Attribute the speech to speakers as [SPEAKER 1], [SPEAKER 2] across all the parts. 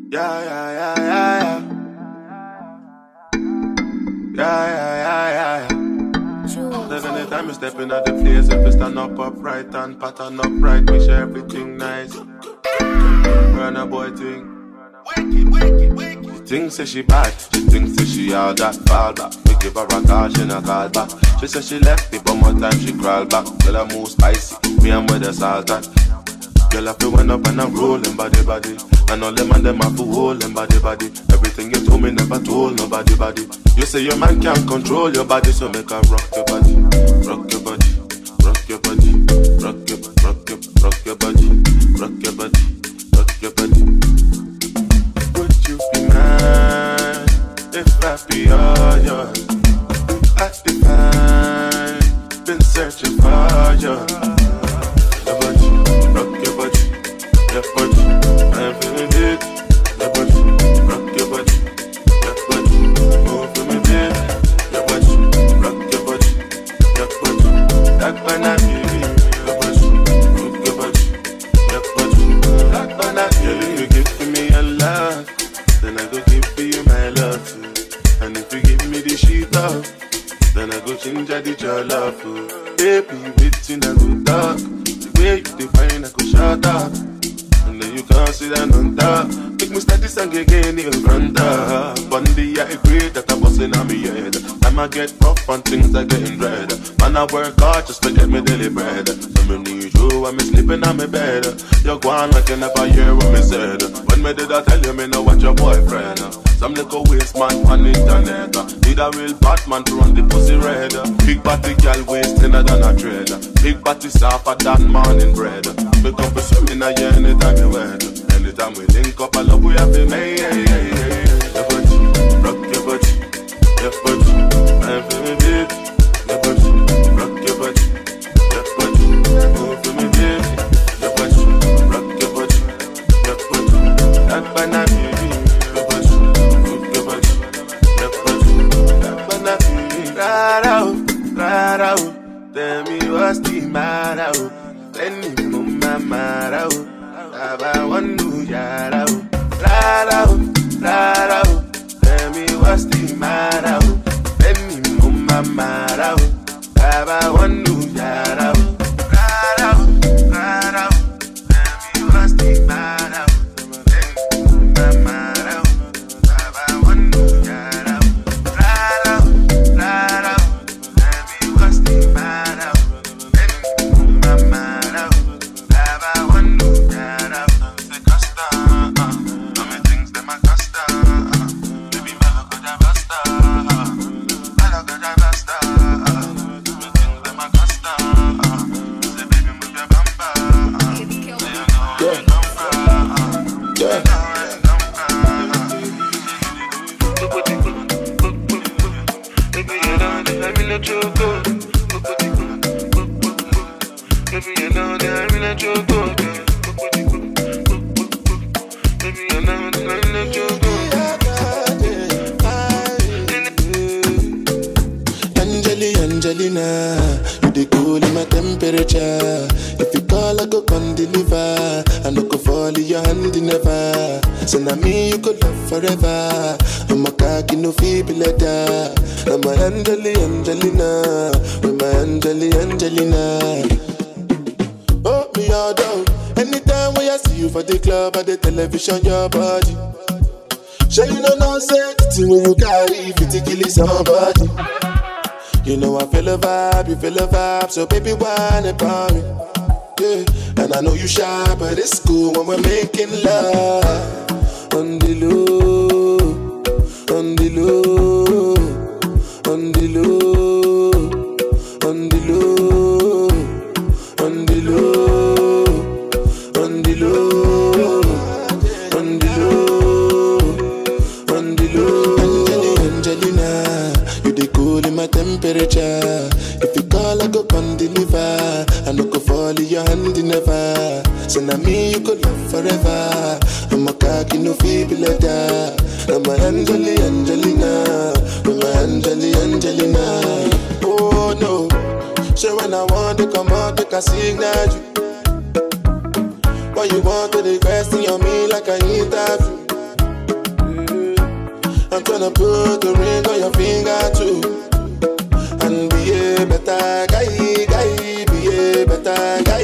[SPEAKER 1] Yeah, yeah, yeah, yeah, yeah. Yeah, yeah, yeah, yeah, yeah. Then anytime you step in at the place, if you stand up upright and pattern upright, make sure everything nice. Run a boy thing. She thinks that she bad, she thinks that she all that fall back. We give her a call, she not call back. She said she left me, but more time she crawl back. Girl, I move spicy, me and with the salt and girl, I feel went up and I'm rolling body. And all them and them have to hold them body. Everything you told me never told nobody body. You say your man can't control your body, so make her rock your body. Rock your body, rock your body, rock your body, rock your body, rock your body. Would you be mine if I be all yours? I define, been searching for you. Your body, I'm feeling it. Your body, rock your body. Your body, move for me, babe. Your body, rock your body. Your body, that banana, your body, move your body. Your body, that banana. Girl, if you give me your love, then I go give you my love too. And if you give me the shit up, then I go change the love too. Baby, waiting I go talk. The way you define, I go shut up. You can't sit down on top. Make me start this song again in front of one day I agree that I'm busting on me head. Time I get rough and things are getting dread. Man, I work hard just to get me daily bread. So me need you when me sleeping on my bed. You're gone like you never hear what me said. When me did I tell you me know what your boyfriend? Some little waste man on internet. Need a real Batman to run the pussy red. Big body girl wasting than a trade. Big body softer than morning bread. Make up a swimming a year anytime you wed. Anytime we link up, I love we have been made. Your body, rock your body. Your body, I'm feeling it. Your body, rock your body. Your body, move for me, baby. Your body, rock your body. Your body, that banana, baby. Your body, move your body. Your body, that banana, baby. Rara, tell me what's the matter, Tell me mama, Aba wandu yara, Rara, tell me what's the matter, Tell me mama, Aba wandu yara, Rara, tell me what's the matter, Tell me mama, Aba wandu yara, Rara, tell me what's the matter, Tell me mama. Angelina, you dey cool in my temperature. If you call, I go come deliver. I no go fall in your hand never. So now me you could love forever. I'm a cocky no feeble letter. I'm a Angelina, with my Angelina. Oh me all down. Anytime when I see you for the club or the television, your body. Sure you know say the thing when you carry 50 kill somebody. You know I feel a vibe, you feel a vibe, so baby whine about me. Yeah, and I know you shy, but it's cool when we're making love. On the low, on the low, on the low, on the low, on the low, on the low, on the low, on the low. Angelina, you dey cool in my temperature. If you call, I go come deliver. I no go fall in your hand never. So now me you could love forever. I'm a cocky no feeble letter. I'm a Angelina, I'm a Angelina. Oh no, so when I want to come out, they can signal you. But you want to the question on me like I interview.
[SPEAKER 2] wanna put a ring on your finger too. And be a better guy, be a better guy.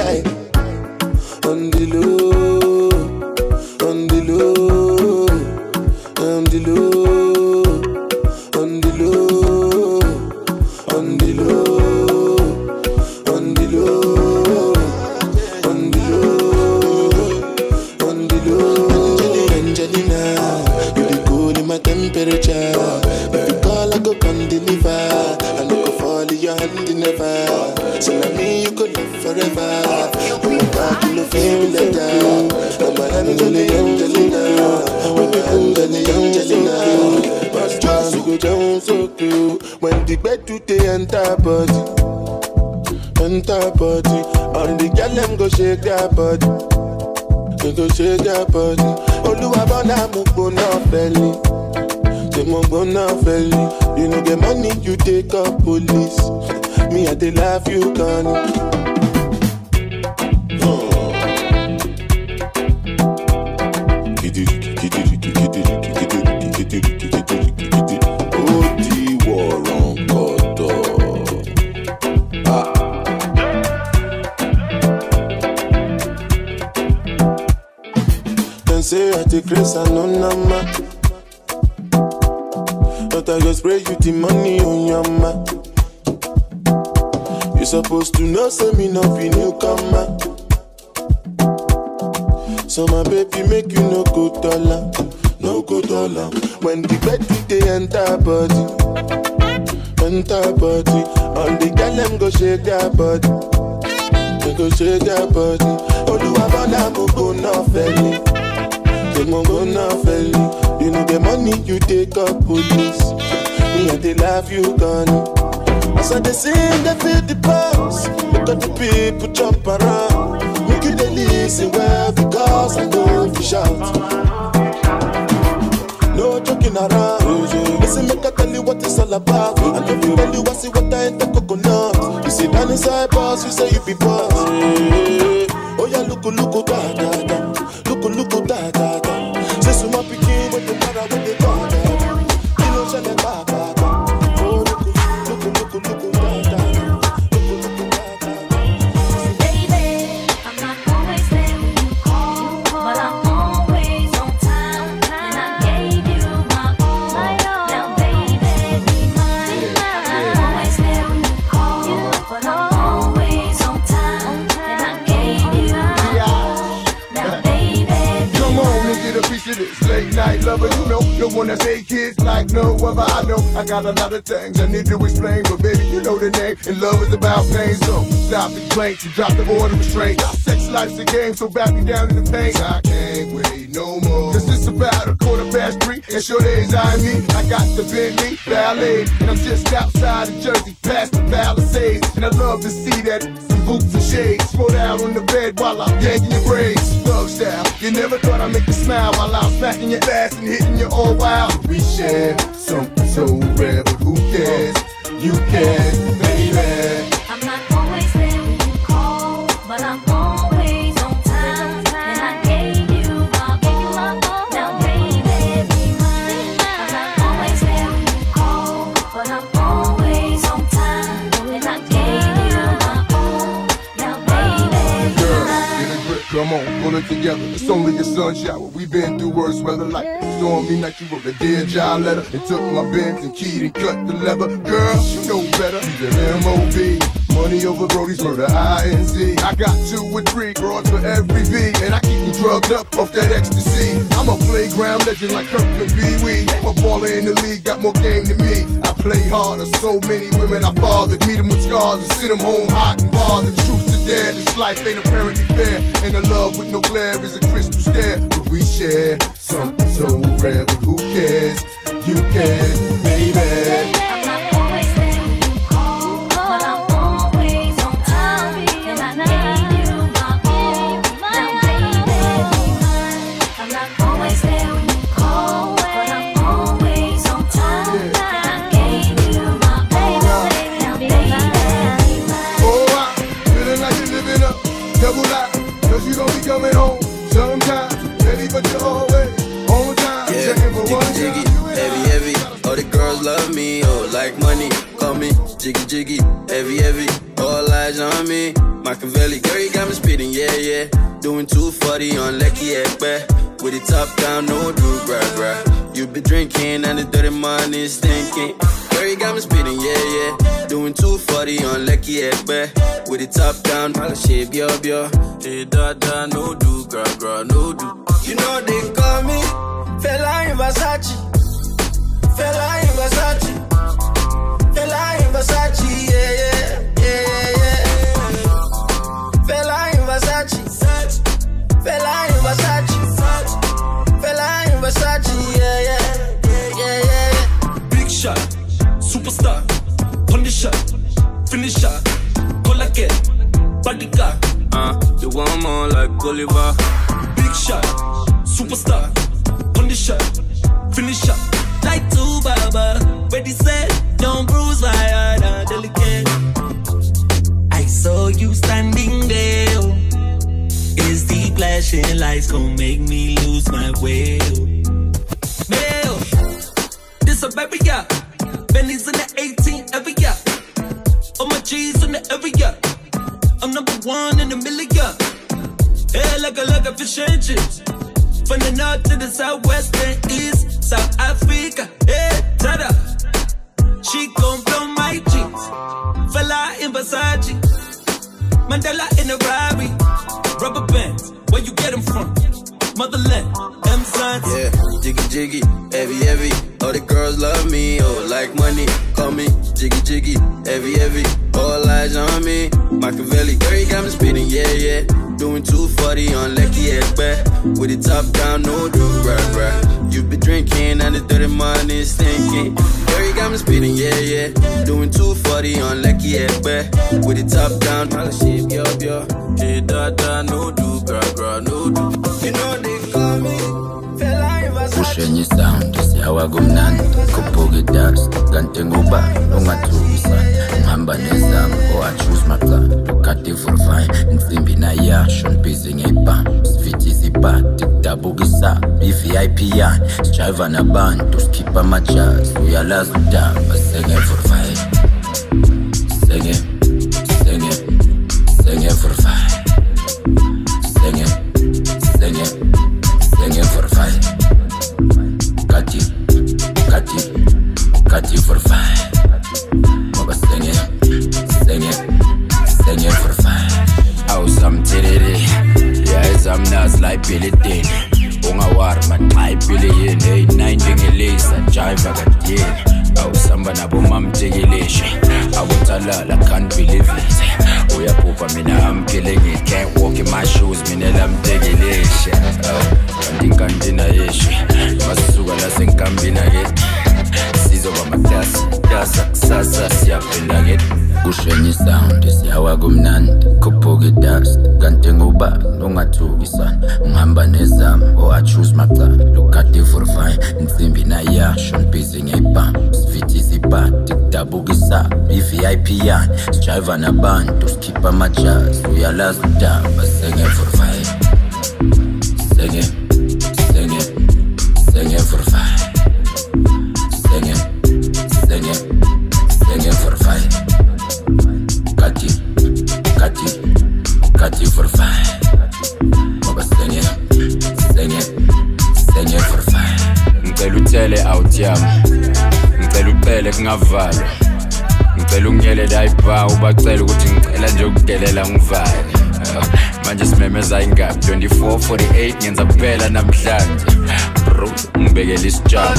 [SPEAKER 2] On the low, on the low, on the low, on the low, on the low, on the low, on the low, on the low. Angelina, you be cool in my temperature. If you call, I go come deliver. I no go fall in your hand never. So now me you could live forever. Oh my God, you no feel like that. I'm a Angelina, I'm a Angelina. But just you go down so cool when the bed do they enter body. On the girl them go shake their body. They go shake their body. Oluwa bona mo gbona belly. They mo gbona belly. You no get money, you take up police. Me I dey laugh, you gone. Odi waron kodo. Can say I take grace and no nama. But I just spray you the money on your ma. You supposed to know, say me no be newcomer. So my baby make you no go dollar, no go dollar. When the bed they enter body. On the girl them go shake their body. They go shake their body. Oluwa bona mo go no felly. They mo go no felly. You know the money you take up police. Me and they laugh you gone. As I sing, they feel the pulse. Look at the people jump around. Make you they listen well because I know if you shout. No joking around. Listen, make I tell you what it's all about. And if you tell you I see what I ain't the coconut. You sit down inside boss, you say you be boss. Oh yeah, look, da da da. Look, da da da. Say so my pikin with the matter with the da da. You know, shall I ba ba ba. Oh, look, da da.
[SPEAKER 3] Baby, I'm not always there when you call, but I'm always on time. And I gave you my all. Now, baby, be mine. I'm not always there when you call, but I'm always on time. And I gave you my all. Now, baby, be
[SPEAKER 4] Come on
[SPEAKER 3] mine.
[SPEAKER 4] and get a piece of this late night lover. You know, the one that say kids like no other. I know I got a lot of things I need to explain, but baby, you know the name. And love is about pain, so stop the complaints and drop the order of restraint. Sex life's a game, so back me down in the pain. I can't wait no more. Cause it's about 3:15, and sure days I me. I got the Bentley Ballet, and I'm just outside of Jersey, past the Palisades. And I love to see that. Boots and shades, throw down on the bed while I'm yanking your braids. Love style, you never thought I'd make you smile while I'm smacking your ass and hitting you all wild. We share something so rare, but who cares? You care, baby.
[SPEAKER 3] I'm not always there when you call, but I'm always on time. And I gave you my all. Now, baby, be mine. I'm not always there when you call, but I'm always on time. And I gave you my all. Now, baby, be
[SPEAKER 4] Girl,
[SPEAKER 3] mine.
[SPEAKER 4] get a grip, come on, pull it together. It's only a sun shower. We've been through worse weather like stormy night. You wrote a dear job letter and took my Benz and keyed and cut the leather. Girl, you know better. She's an M.O.B. Money over Brody's murder, I.N.C. I got 2 or 3 broads for every V, and I keep them drugged up off that ecstasy. I'm a playground legend like Kirk and Pee-wee. I'm a baller in the league, got more game than me. I play harder, so many women I fathered. Meet them with scars and send them home hot and bothered. Truth to dare, this life ain't apparently fair. And a love with no glare is a crystal stare. But we share something so rare, but who cares? You care, baby.
[SPEAKER 3] I'm not always there when you call, but I'm always on time. And I gave you my all. Now, baby, be mine. I'm not always there when you call, but I'm always on time. And I gave you my all. Now, baby, be mine.
[SPEAKER 4] Oh, I'm feeling like you're living up, double life. Cause you don't be coming home sometimes. Ready, but you're always on time.
[SPEAKER 5] Yeah,
[SPEAKER 4] Checking for one
[SPEAKER 5] jiggy,
[SPEAKER 4] time.
[SPEAKER 5] heavy, jiggy jiggy, heavy, all eyes on me. Machiavelli, girl, you got me speeding, yeah. Doing 240 on Lecky Ekpe. With the top down, no do, gra. You be drinking and the dirty money stinking. Girl, you got me speeding, yeah. Doing 240 on Lecky Ekpe. With the top down, all the shape, yo. Hey, da, no do, gra, no do. You know they call me Fela in Versace. Fela in Versace. Fela in Versace, yeah. Fela in Versace. Fela in Versace. Fela in Versace, yeah.
[SPEAKER 6] Big shot, superstar, condition, finisher, Colacate, bodyguard.
[SPEAKER 5] You want more like Oliver.
[SPEAKER 6] Big shot, superstar, condition, finisher.
[SPEAKER 7] Like two Baba, where they said, don't bruise my heart, I'm delicate. I saw you standing there. Is the flashing lights gon' make me lose my way?
[SPEAKER 6] Mail, this a baby, yeah. Benny's in the 18 every year. All my G's in the area. I'm number one in the million. Hey, like a fish and chips. From the north to the southwest and east, South Africa, hey, tada. She gon' blow my jeans. Fella in Versace. Mandela in a Rari. Rubber bands, where you get them from? Motherland, M-Sons.
[SPEAKER 5] Yeah, jiggy jiggy, heavy. All the girls love me, oh, like money. Call me jiggy jiggy, heavy. All eyes on me. Machiavelli, girl, you got me speeding, yeah. Doing 240 on Lecky Ekpe. With the top down, no do, gra. You be drinking and the dirty money stinking. Girl, you got me speeding, yeah. Doing 240 on Lecky Ekpe. With the top down, all the shape, yo. Hey, da, no do, gra, no do. You know they call me Fela in Versace.
[SPEAKER 8] Pushing sound, siyawa kumnandi Kupuki dust, kanti nguba ungathukisana Ngihamba nezami, oh I choose my plan Lukati for fine, insimbi na yasho Nibhizi ngeyibham, sifithi izibhadi Kudabuka isaba, i-VIP yani Sijiva nabantu, sikhipha amajazz Uyalazi udaba, senge for fine Senge for fine Senge for fine Kati for fine Moga senge for fine Aw samtiriri Yeah, zamnas like Billy Dean Ungawar man, I Billy in 8-9 dingelisa Jive agadini Aw samba nabo mamtegilisha Awotalala, can't believe it Uyapupa mina I'm killing it Can't walk in my shoes, minela mtegilisha Kanti na yeshi Masuka lase nkambi na get Sizoba matasa kusasa siyapenda get Kushenye sound siyawa kumnandi Kupuki dust kanti nguba ungathukisana Ngihamba nezami oh I choose my plan Lukati for fine insimbi na yasho Nibhizi ngeyibham sifithi izibhadi Kudabuka isaba i-VIP yani Sijiva nabantu sikhipha amajazz Uyalazi udaba senge for fine Senge for fine Senge for fine Kati for fine Moga senge for fine Ngicela uthele out yami Ngicela uqele kungavalwa Ngicela ungiyele la ibha ubacela ukuthi ngicela nje ukudelela ngivale Manje simemeza ingabi 24:48 ngenza phela namhlanje Bro ngibekela isijabo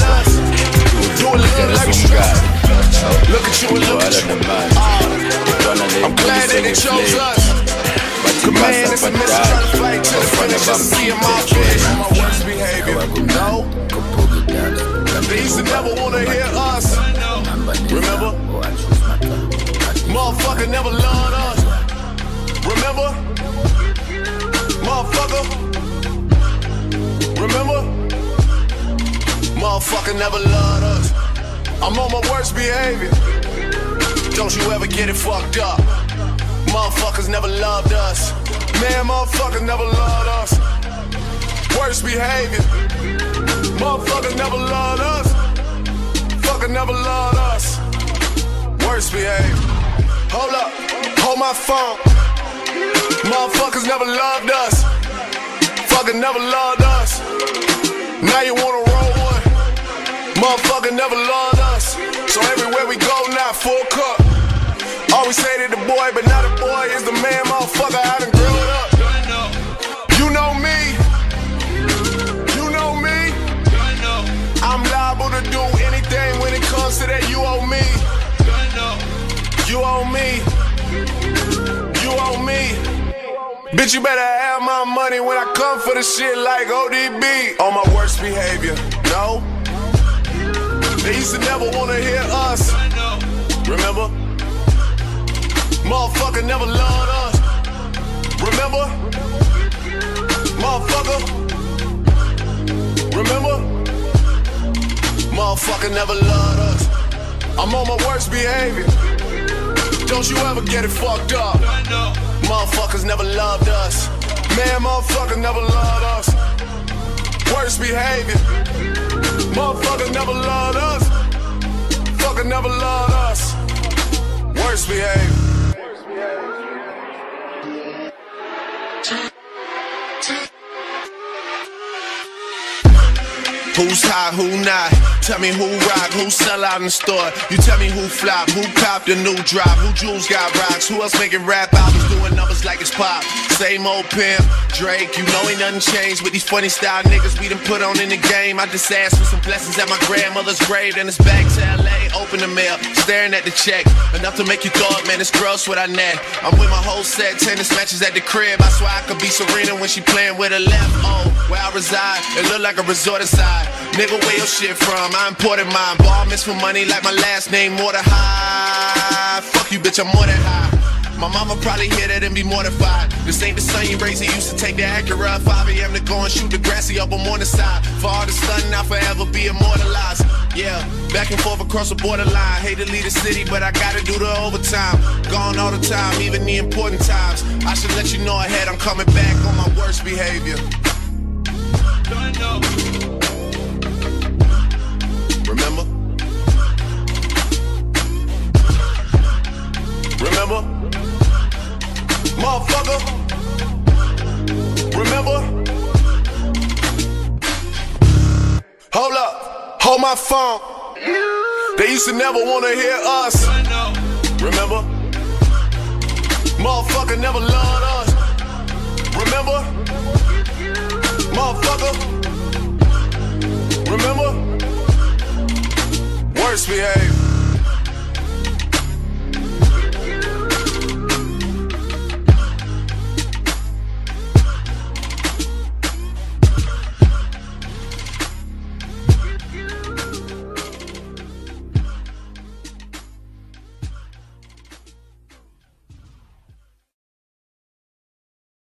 [SPEAKER 9] Look at you and look at you. I'm glad that they chose us. The man is a mission trying to fight to the finish just to see him out there. My worst behavior, no. They used to never want to hear us. Remember? Motherfucker never loved us. Remember? Motherfucker. Remember? Motherfucker never loved us. I'm on my worst behavior. Don't you ever get it fucked up. Motherfuckers never loved us. Man, motherfuckers never loved us. Worst behavior. Motherfuckers never loved us. Fucker never loved us. Worst worst behavior. Hold up, hold my phone. Motherfuckers never loved us. Fucker never loved us. Now you wanna roll one. Motherfucker never loved us. So everywhere we go now, full cup. Always say that the boy, but not a boy is the man, motherfucker. I done grew up. You know me. You know me. I'm liable to do anything when it comes to that. You owe me. You owe me. You owe me. Bitch, you better have my money when I come for the shit like ODB. On my worst behavior, no. They used to never wanna hear us. Remember? Motherfucker never loved us. Remember? Motherfucker. Remember? Motherfucker never loved us. I'm on my worst behavior. Don't you ever get it fucked up. Motherfuckers never loved us. Man, motherfuckers never loved us. Worst behavior. Motherfuckers never loved us. Fucker never loved us. Worst behavior. Who's hot, who not? Tell me who rock, who sell out in the store. You tell me who flop, who copped the new drop, who jewels got rocks, who else making rap albums doing numbers like it's pop. Same old pimp, Drake, you know ain't nothing changed with these funny style niggas we done put on in the game. I just asked for some blessings at my grandmother's grave, then it's back to LA, open the mail, staring at the check. Enough to make you thought, man, it's gross what I net. I'm with my whole set, tennis matches at the crib. I swear I could be Serena when she playing with her left. Oh, where I reside, it look like a resort aside. Nigga, where your shit from? I imported mine. Ball miss for money like my last name, more than high. Fuck you, bitch, I'm more than high. My mama probably hear that and be mortified. This ain't the son you raised, he used to take the Acura at 5 a.m. to go and shoot the grassy up on the side. For all the stunning, I'll forever be immortalized. Yeah, back and forth across the borderline. Hate to leave the city, but I gotta do the overtime. Gone all the time, even the important times. I should let you know ahead, I'm coming back on my worst behavior. Remember? Remember? Motherfucker. Remember? Hold up. Hold my phone. They used to never want to hear us. Remember? Motherfucker never loved us. Remember? Motherfucker. Remember? Worst behavior.